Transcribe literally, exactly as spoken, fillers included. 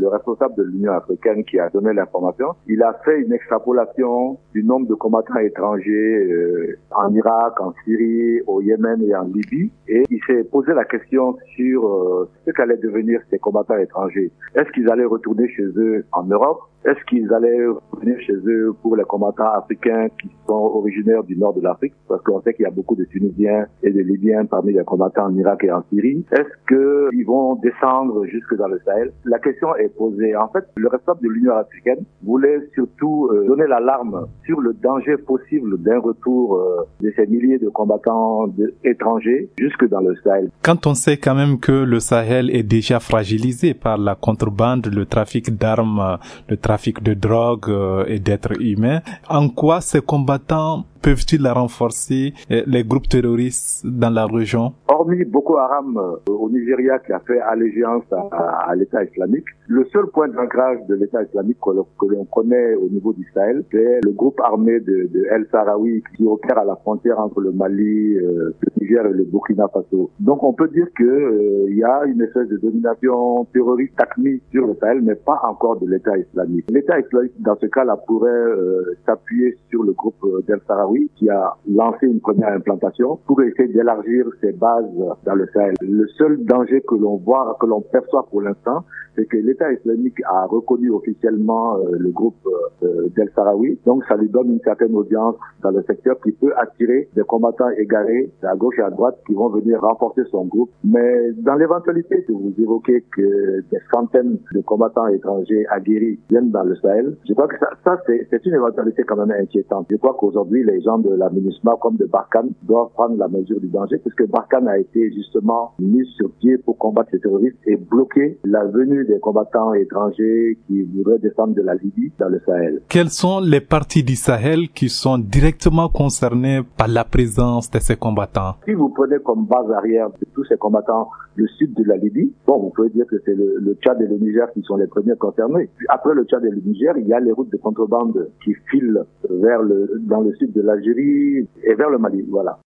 responsable de l'Union africaine qui a donné l'information, il a fait une extrapolation du nombre de combattants étrangers euh, en Irak, en Syrie, au Yémen et en Libye. Et il s'est posé la question sur euh, ce qu'allaient devenir ces combattants étrangers. Est-ce qu'ils allaient retourner chez eux en Europe? Est-ce qu'ils allaient revenir chez eux pour les combattants africains qui sont originaires du nord de l'Afrique? Parce qu'on sait qu'il y a beaucoup de Tunisiens et de Libyens parmi les combattants en Irak et en Syrie. Est-ce qu'ils vont descendre jusque dans le Sahel? La question est posée. En fait, le responsable de l'Union africaine voulait surtout euh, donner l'alarme sur le danger possible d'un retour euh, de ces milliers de combattants de, étrangers jusque dans le Sahel. Quand on sait quand même que le Sahel est déjà fragilisé par la contrebande, le trafic d'armes, le trafic de drogue euh, et d'êtres humains, en quoi ces combattants peuvent-ils renforcer euh, les groupes terroristes dans la région? Hormis Boko Haram euh, au Nigeria qui a fait allégeance à, à l'État islamique, le seul point d'ancrage de l'État islamique que, que l'on connaît au niveau du Sahel, c'est le groupe armé de, de El Sahraoui qui opère à la frontière entre le Mali, euh, le Niger et le Burkina Faso. Donc on peut dire que euh, il y a une espèce de domination terroriste acmise sur le Sahel, mais pas encore de l'État islamique. L'État islamique, dans ce cas-là, pourrait euh, s'appuyer sur le groupe euh, d'El Sahraoui qui a lancé une première implantation pour essayer d'élargir ses bases dans le Sahel. Le seul danger que l'on voit, que l'on perçoit pour l'instant, c'est que l'État islamique a reconnu officiellement euh, le groupe euh, d'El Sahraoui. Donc ça lui donne une certaine audience dans le secteur qui peut attirer des combattants égarés à gauche et à droite qui vont venir renforcer son groupe. Mais dans l'éventualité que vous évoquez que des centaines de combattants étrangers aguerris viennent dans le Sahel, je crois que ça, ça c'est, c'est une éventualité quand même inquiétante. Je crois qu'aujourd'hui, les gens de la MINUSMA comme de Barkhane doivent prendre la mesure du danger puisque Barkhane a été justement mis sur pied pour combattre les terroristes et bloquer la venue des combattants étrangers qui voudraient descendre de la Libye dans le Sahel. Quelles sont les parties du Sahel qui sont directement concernées par la présence de ces combattants? Si vous prenez comme base arrière de tous ces combattants le sud de la Libye, bon, vous pouvez dire que c'est le, le Tchad et le Niger qui sont les premiers concernés. Puis après le Tchad et le Niger, il y a les routes de contrebande qui filent vers le, dans le sud de l'Algérie et vers le Mali, voilà.